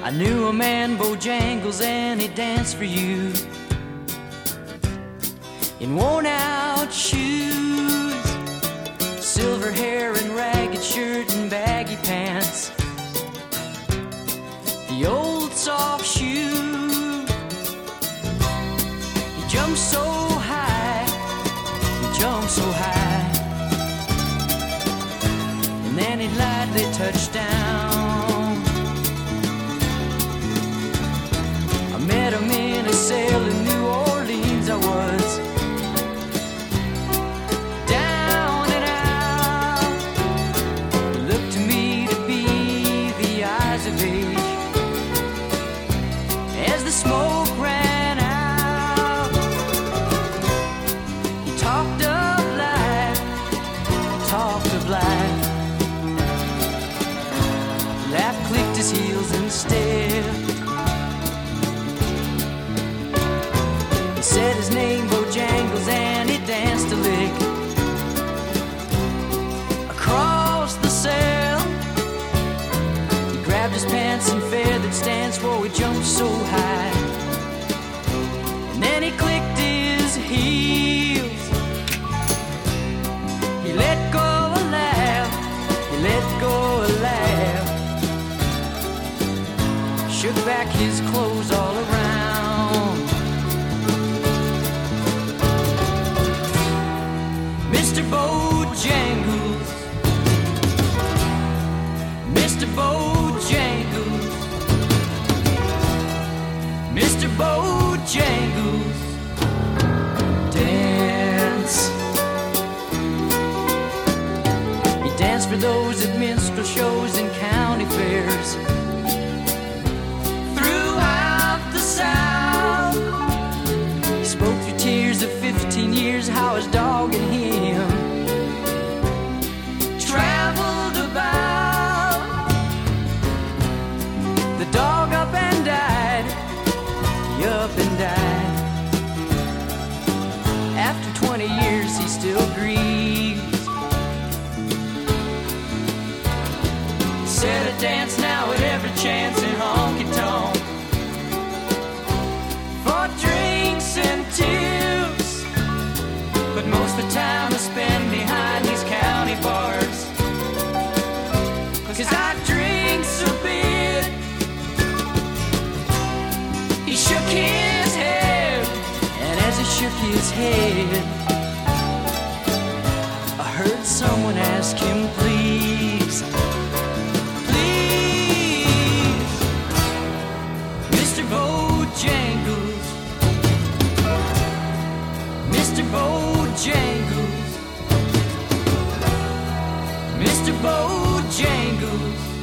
I knew a man, Bojangles, and he danced for you in worn-out shoes, silver hair and ragged shirt and baggy pants, the old soft shoe. He jumped so high, he jumped so high, and then he'd lightly touch down. I met him in a sail in New Orleans. I was down and out. He looked to me to be the eyes of age as the smoke ran out. He talked of life, talked of life, laughed, clicked his heels and stared. He said his name, Bojangles, and he danced a lick across the cell. He grabbed his pants and feathered stance, for he jumped so high, and then he clicked his heels. He let go a laugh, he let go a laugh, shook back his clothes all around. Mr. Bojangles, Mr. Bojangles, Mr. Bojangles, dance. He danced for those at minstrel shows and county fairs throughout the South. He spoke through tears of 15 years how his dog and him traveled about. The dog up and died, he up and died. After 20 years he still grieves. Said I dance now at every chance in honky-tonk for drinks and tips, but most of the time I spend behind these county bars, 'cause I drinks a bit. He shook his head, and as he shook his head, I heard someone ask him, please, please, Mr. Bojangles, Mr. Bojangles, Mr. Bojangles,